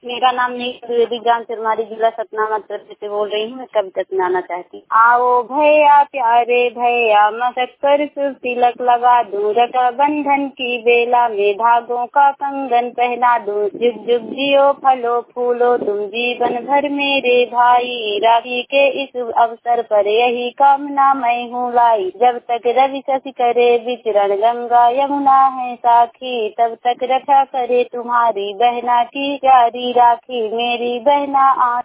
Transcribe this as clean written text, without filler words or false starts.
मेरा नाम नीलम द्विवेदी, ग्राम चिरमारी, जिला सतना, मध्य प्रदेश से बोल रही हूँ। मैं कविता सुनाना चाहती हूँ। आओ भैया प्यारे भैया, मसक पर तिलक लगा दूं, रक्षा बंधन की बेला में धागों का कंगन पहना दूं। जुग जुग जियो फलो फूलो तुम जीवन भर मेरे भाई, राखी के इस अवसर पर यही कामना मैं हूँ लाई। जब तक रवि शशि करे विचरण, गंगा यमुना है साखी, तब तक रक्षा करे तुम्हारी बहना की प्यारी राखी। मेरी बहना